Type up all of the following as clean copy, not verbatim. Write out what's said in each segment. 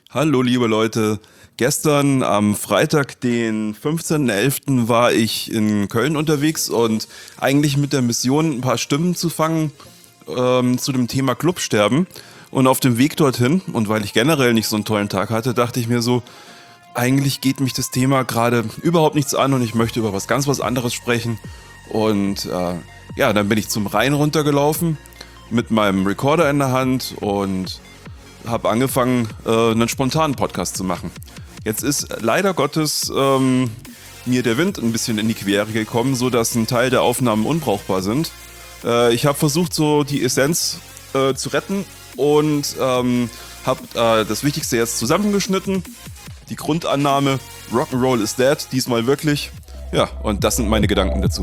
Hallo liebe Leute, gestern am Freitag, den 15.11. war ich in Köln unterwegs und eigentlich mit der Mission, ein paar Stimmen zu fangen zu dem Thema Clubsterben. Und auf dem Weg dorthin, und weil ich generell nicht so einen tollen Tag hatte, dachte ich mir so, eigentlich geht mich das Thema gerade überhaupt nichts an und ich möchte über was anderes sprechen. Und ja, dann bin ich zum Rhein runtergelaufen mit meinem Recorder in der Hand und habe angefangen, einen spontanen Podcast zu machen. Jetzt ist leider Gottes mir der Wind ein bisschen in die Quere gekommen, sodass ein Teil der Aufnahmen unbrauchbar sind. Ich habe versucht, so die Essenz zu retten und habe das Wichtigste jetzt zusammengeschnitten. Die Grundannahme, Rock'n'Roll is dead, diesmal wirklich. Ja, und das sind meine Gedanken dazu.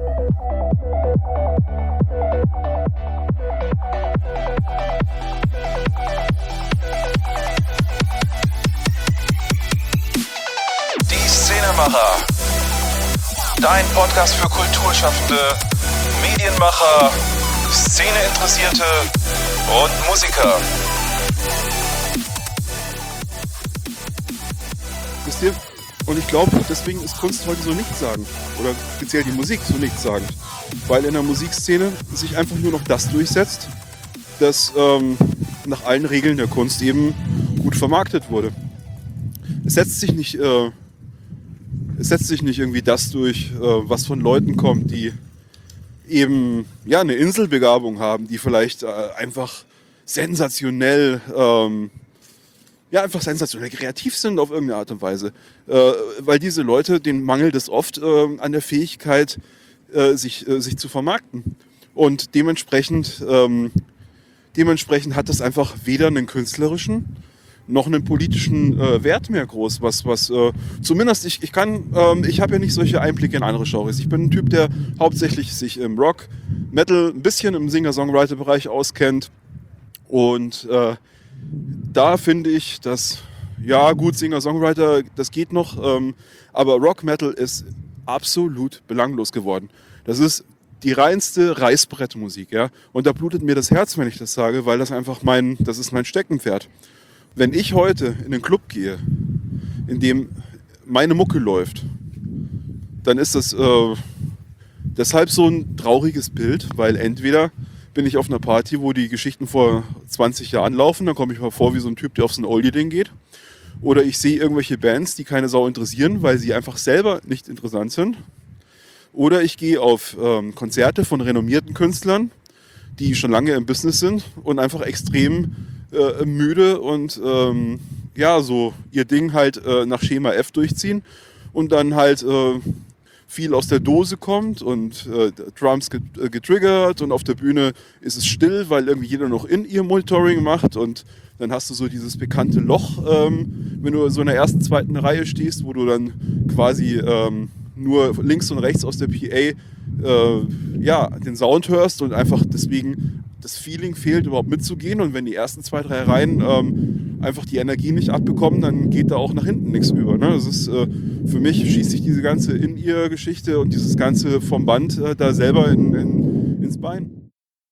Die Szenemacher. Dein Podcast für Kulturschaffende, Medienmacher, Szeneinteressierte und Musiker. Wisst ihr? Und ich glaube, deswegen ist Kunst heute so nichtssagend. Oder speziell die Musik so nichtssagend. Weil in der Musikszene sich einfach nur noch das durchsetzt, das nach allen Regeln der Kunst eben gut vermarktet wurde. Es setzt sich nicht irgendwie das durch, was von Leuten kommt, die eben ja eine Inselbegabung haben, die vielleicht einfach sensationell kreativ sind auf irgendeine Art und Weise. Weil diese Leute, denen mangelt es oft an der Fähigkeit, sich zu vermarkten. Und dementsprechend hat das einfach weder einen künstlerischen noch einen politischen Wert mehr groß. Zumindest ich habe ja nicht solche Einblicke in andere Genres. Ich bin ein Typ, der hauptsächlich sich im Rock, Metal, ein bisschen im Singer-Songwriter-Bereich auskennt. Und da finde ich, dass, ja gut, Singer-Songwriter, das geht noch, aber Rock-Metal ist absolut belanglos geworden. Das ist die reinste Reißbrettmusik, ja. Und da blutet mir das Herz, wenn ich das sage, weil das einfach das ist mein Steckenpferd. Wenn ich heute in einen Club gehe, in dem meine Mucke läuft, dann ist das deshalb so ein trauriges Bild, weil entweder bin ich auf einer Party, wo die Geschichten vor 20 Jahren laufen, dann komme ich mir vor wie so ein Typ, der auf so ein Oldie-Ding geht. Oder ich sehe irgendwelche Bands, die keine Sau interessieren, weil sie einfach selber nicht interessant sind. Oder ich gehe auf Konzerte von renommierten Künstlern, die schon lange im Business sind und einfach extrem müde und so ihr Ding halt nach Schema F durchziehen und dann halt viel aus der Dose kommt und Drums getriggert und auf der Bühne ist es still, weil irgendwie jeder noch in ihr Monitoring macht und dann hast du so dieses bekannte Loch, wenn du so in der ersten, zweiten Reihe stehst, wo du dann quasi nur links und rechts aus der PA den Sound hörst und einfach deswegen das Feeling fehlt, überhaupt mitzugehen. Und wenn die ersten 2, 3 Reihen einfach die Energie nicht abbekommen, dann geht da auch nach hinten nichts über. Ne? Das ist, für mich schießt sich diese ganze In-Ear-Geschichte und dieses Ganze vom Band da selber ins Bein.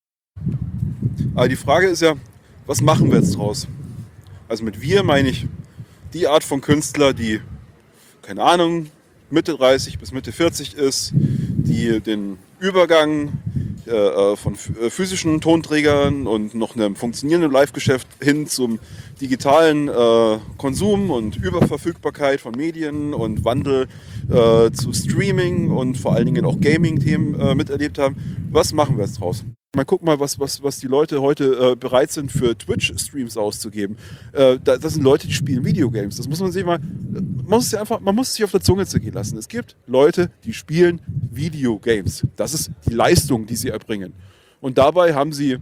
Aber die Frage ist ja, was machen wir jetzt draus? Also mit wir meine ich die Art von Künstler, die, keine Ahnung, Mitte 30 bis Mitte 40 ist, die den Übergang von physischen Tonträgern und noch einem funktionierenden Live-Geschäft hin zum digitalen Konsum und Überverfügbarkeit von Medien und Wandel zu Streaming und vor allen Dingen auch Gaming-Themen miterlebt haben. Was machen wir jetzt draus? Mal guck mal, was die Leute heute bereit sind für Twitch-Streams auszugeben. Das sind Leute, die spielen Videogames. Das muss man sich mal, man muss es sich auf der Zunge zergehen lassen. Es gibt Leute, die spielen Videogames. Das ist die Leistung, die sie erbringen. Und dabei führen sie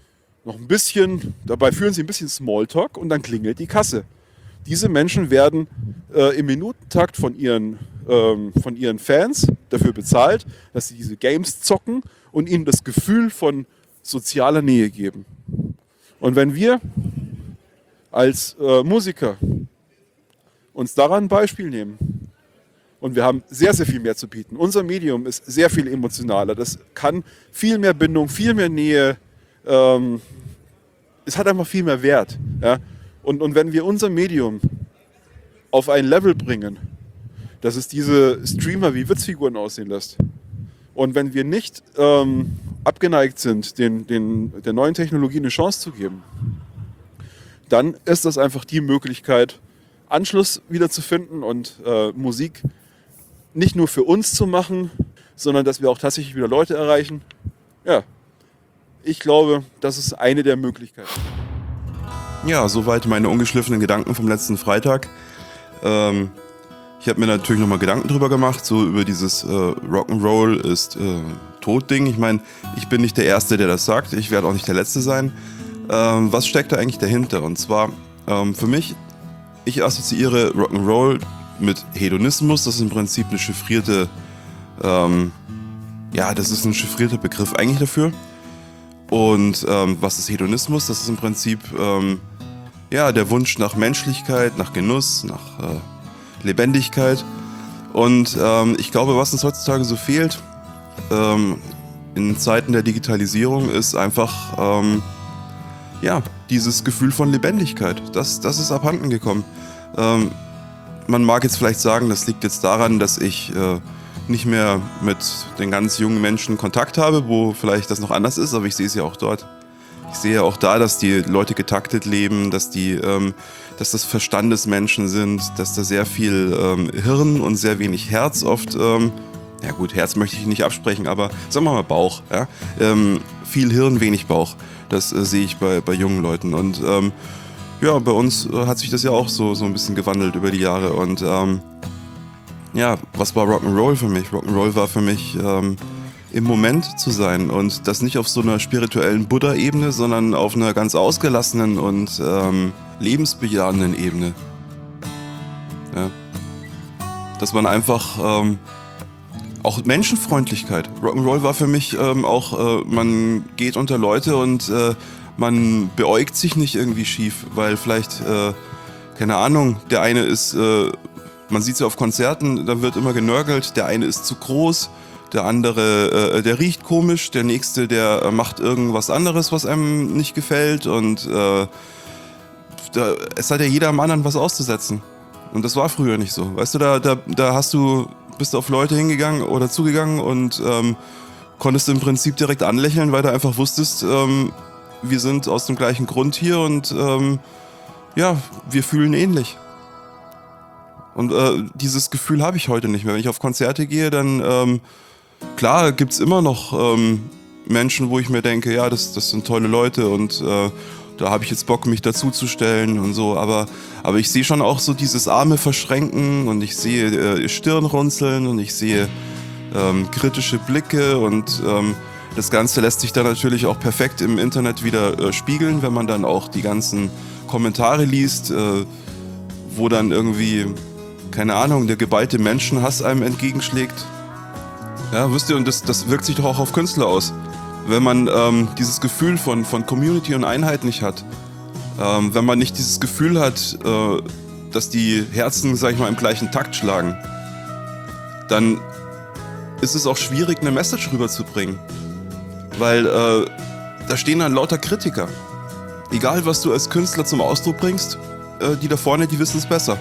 ein bisschen Smalltalk und dann klingelt die Kasse. Diese Menschen werden im Minutentakt von ihren Fans dafür bezahlt, dass sie diese Games zocken und ihnen das Gefühl von sozialer Nähe geben. Und wenn wir als Musiker uns daran ein Beispiel nehmen, und wir haben sehr, sehr viel mehr zu bieten. Unser Medium ist sehr viel emotionaler. Das kann viel mehr Bindung, viel mehr Nähe. Es hat einfach viel mehr Wert. Ja? Und wenn wir unser Medium auf ein Level bringen, dass es diese Streamer wie Witzfiguren aussehen lässt, und wenn wir nicht abgeneigt sind, der neuen Technologie eine Chance zu geben, dann ist das einfach die Möglichkeit, Anschluss wiederzufinden und Musik nicht nur für uns zu machen, sondern dass wir auch tatsächlich wieder Leute erreichen. Ja, ich glaube, das ist eine der Möglichkeiten. Ja, soweit meine ungeschliffenen Gedanken vom letzten Freitag. Ich habe mir natürlich nochmal Gedanken drüber gemacht, so über dieses Rock'n'Roll ist tot-Ding. Ich meine, ich bin nicht der Erste, der das sagt. Ich werde auch nicht der Letzte sein. Was steckt da eigentlich dahinter? Und zwar, für mich, ich assoziiere Rock'n'Roll mit Hedonismus. Das ist im Prinzip eine chiffrierte, das ist ein chiffrierter Begriff eigentlich dafür. Und was ist Hedonismus? Das ist im Prinzip, der Wunsch nach Menschlichkeit, nach Genuss, nach Lebendigkeit. Und ich glaube, was uns heutzutage so fehlt, in Zeiten der Digitalisierung, ist einfach dieses Gefühl von Lebendigkeit. Das ist abhanden gekommen. Man mag jetzt vielleicht sagen, das liegt jetzt daran, dass ich nicht mehr mit den ganz jungen Menschen Kontakt habe, wo vielleicht das noch anders ist, aber ich sehe es ja auch dort. Ich sehe ja auch da, dass die Leute getaktet leben, dass das Verstandesmenschen sind, dass da sehr viel Hirn und sehr wenig Herz oft, Herz möchte ich nicht absprechen, aber sagen wir mal Bauch. Ja? Viel Hirn, wenig Bauch. Das sehe ich bei jungen Leuten. Und bei uns hat sich das ja auch so ein bisschen gewandelt über die Jahre. Und was war Rock'n'Roll für mich? Rock'n'Roll war für mich im Moment zu sein und das nicht auf so einer spirituellen Buddha-Ebene, sondern auf einer ganz ausgelassenen und lebensbejahenden Ebene. Ja. Dass man einfach auch Menschenfreundlichkeit. Rock'n'Roll war für mich man geht unter Leute und man beäugt sich nicht irgendwie schief, weil vielleicht, keine Ahnung, der eine ist, man sieht es ja auf Konzerten, da wird immer genörgelt, der eine ist zu groß, der andere, der riecht komisch, der nächste, der macht irgendwas anderes, was einem nicht gefällt und es hat ja jeder am anderen was auszusetzen. Und das war früher nicht so. Weißt du, da bist du auf Leute hingegangen oder zugegangen und konntest im Prinzip direkt anlächeln, weil du einfach wusstest, wir sind aus dem gleichen Grund hier und wir fühlen ähnlich. Und dieses Gefühl habe ich heute nicht mehr. Wenn ich auf Konzerte gehe, dann klar gibt's immer noch Menschen, wo ich mir denke, ja, das sind tolle Leute und da habe ich jetzt Bock, mich dazuzustellen und so. Aber ich sehe schon auch so dieses Arme verschränken und ich sehe Stirnrunzeln und ich sehe kritische Blicke und das Ganze lässt sich dann natürlich auch perfekt im Internet wieder spiegeln, wenn man dann auch die ganzen Kommentare liest, wo dann irgendwie, keine Ahnung, der geballte Menschenhass einem entgegenschlägt. Ja, wisst ihr, und das wirkt sich doch auch auf Künstler aus. Wenn man dieses Gefühl von Community und Einheit nicht hat, wenn man nicht dieses Gefühl hat, dass die Herzen, sag ich mal, im gleichen Takt schlagen, dann ist es auch schwierig, eine Message rüberzubringen. Weil da stehen dann lauter Kritiker. Egal, was du als Künstler zum Ausdruck bringst, die da vorne, die wissen es besser.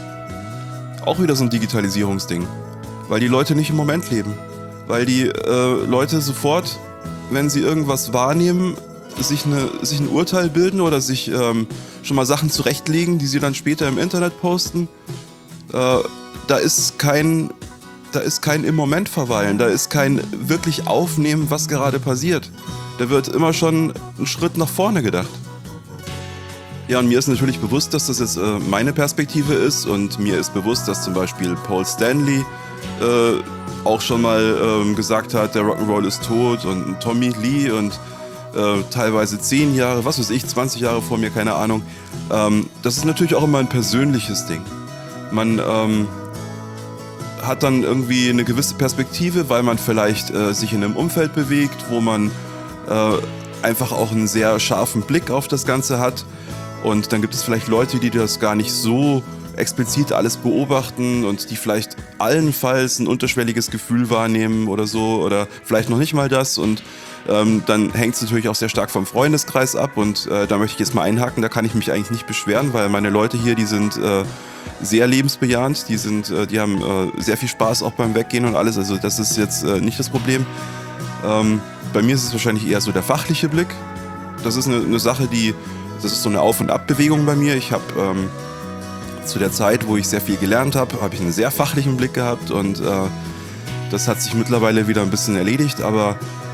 Auch wieder so ein Digitalisierungsding. Weil die Leute nicht im Moment leben. Weil die Leute sofort, wenn sie irgendwas wahrnehmen, sich ein Urteil bilden oder sich schon mal Sachen zurechtlegen, die sie dann später im Internet posten. Da ist kein im Moment verweilen, da ist kein wirklich aufnehmen, was gerade passiert. Da wird immer schon einen Schritt nach vorne gedacht. Ja, und mir ist natürlich bewusst, dass das jetzt meine Perspektive ist und mir ist bewusst, dass zum Beispiel Paul Stanley auch schon mal gesagt hat, der Rock'n'Roll ist tot und Tommy Lee und teilweise 10 Jahre, was weiß ich, 20 Jahre vor mir, keine Ahnung. Das ist natürlich auch immer ein persönliches Ding. Man hat dann irgendwie eine gewisse Perspektive, weil man vielleicht sich in einem Umfeld bewegt, wo man einfach auch einen sehr scharfen Blick auf das Ganze hat. Und dann gibt es vielleicht Leute, die das gar nicht so explizit alles beobachten und die vielleicht allenfalls ein unterschwelliges Gefühl wahrnehmen oder so oder vielleicht noch nicht mal das. Und dann hängt es natürlich auch sehr stark vom Freundeskreis ab und da möchte ich jetzt mal einhaken, da kann ich mich eigentlich nicht beschweren, weil meine Leute hier, die sind sehr lebensbejahend, die haben sehr viel Spaß auch beim Weggehen und alles, also das ist jetzt nicht das Problem. Bei mir ist es wahrscheinlich eher so der fachliche Blick. Das ist eine Sache, das ist so eine Auf- und Abbewegung bei mir. Ich habe zu der Zeit, wo ich sehr viel gelernt habe ich einen sehr fachlichen Blick gehabt und das hat sich mittlerweile wieder ein bisschen erledigt, aber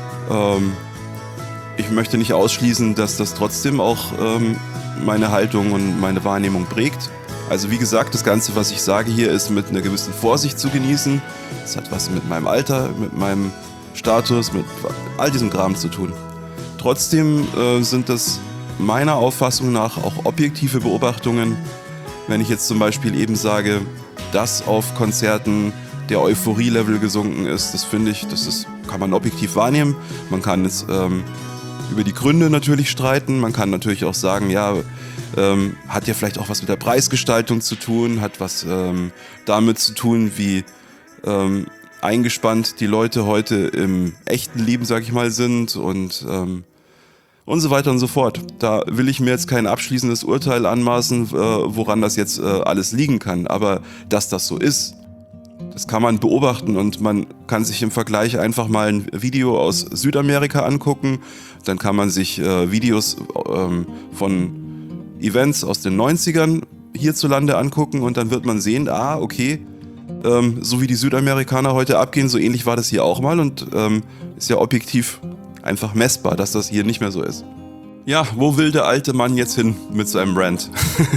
ich möchte nicht ausschließen, dass das trotzdem auch meine Haltung und meine Wahrnehmung prägt. Also wie gesagt, das Ganze, was ich sage hier, ist mit einer gewissen Vorsicht zu genießen. Das hat was mit meinem Alter, mit meinem Status, mit all diesem Kram zu tun. Trotzdem sind das meiner Auffassung nach auch objektive Beobachtungen. Wenn ich jetzt zum Beispiel eben sage, dass auf Konzerten der Euphorie-Level gesunken ist, das finde ich, kann man objektiv wahrnehmen. Man kann jetzt über die Gründe natürlich streiten. Man kann natürlich auch sagen, ja, hat ja vielleicht auch was mit der Preisgestaltung zu tun, hat was damit zu tun, wie eingespannt die Leute heute im echten Leben, sag ich mal, sind und so weiter und so fort. Da will ich mir jetzt kein abschließendes Urteil anmaßen, woran das jetzt alles liegen kann. Aber dass das so ist, das kann man beobachten und man kann sich im Vergleich einfach mal ein Video aus Südamerika angucken. Dann kann man sich Videos von Events aus den 90ern hierzulande angucken und dann wird man sehen, okay, so wie die Südamerikaner heute abgehen, so ähnlich war das hier auch mal und ist ja objektiv einfach messbar, dass das hier nicht mehr so ist. Ja, wo will der alte Mann jetzt hin mit seinem Rant?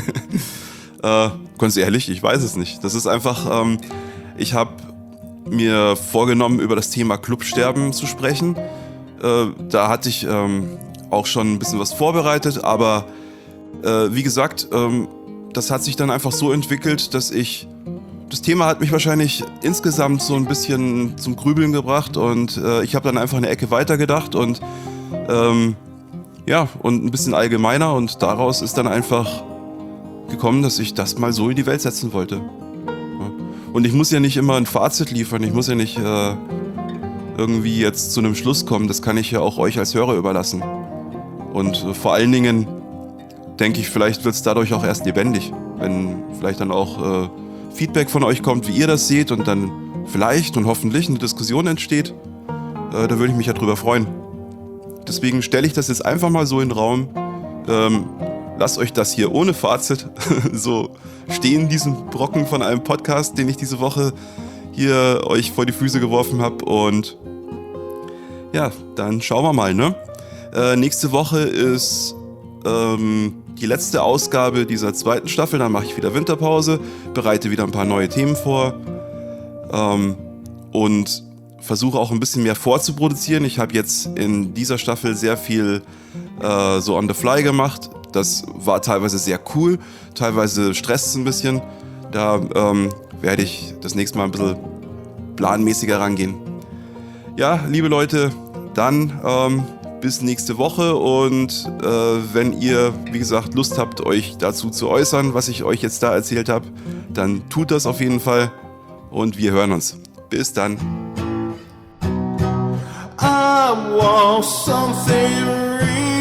Ganz ehrlich, ich weiß es nicht. Das ist einfach, ich habe mir vorgenommen, über das Thema Clubsterben zu sprechen. Da hatte ich auch schon ein bisschen was vorbereitet, aber wie gesagt, das hat sich dann einfach so entwickelt, dass das Thema hat mich wahrscheinlich insgesamt so ein bisschen zum Grübeln gebracht und ich habe dann einfach eine Ecke weitergedacht und und ein bisschen allgemeiner und daraus ist dann einfach gekommen, dass ich das mal so in die Welt setzen wollte. Ja. Und ich muss ja nicht immer ein Fazit liefern, ich muss ja nicht irgendwie jetzt zu einem Schluss kommen, das kann ich ja auch euch als Hörer überlassen. Und vor allen Dingen denke ich, vielleicht wird es dadurch auch erst lebendig, wenn vielleicht dann auch Feedback von euch kommt, wie ihr das seht und dann vielleicht und hoffentlich eine Diskussion entsteht, da würde ich mich ja drüber freuen. Deswegen stelle ich das jetzt einfach mal so in den Raum. Lasst euch das hier ohne Fazit so stehen, diesen Brocken von einem Podcast, den ich diese Woche hier euch vor die Füße geworfen habe. Und ja, dann schauen wir mal, ne? Nächste Woche ist die letzte Ausgabe dieser zweiten Staffel, dann mache ich wieder Winterpause, bereite wieder ein paar neue Themen vor und versuche auch ein bisschen mehr vorzuproduzieren. Ich habe jetzt in dieser Staffel sehr viel so on the fly gemacht. Das war teilweise sehr cool, teilweise stresst es ein bisschen. Da werde ich das nächste Mal ein bisschen planmäßiger rangehen. Ja, liebe Leute, dann bis nächste Woche und wenn ihr, wie gesagt, Lust habt, euch dazu zu äußern, was ich euch jetzt da erzählt habe, dann tut das auf jeden Fall und wir hören uns. Bis dann. I want something real.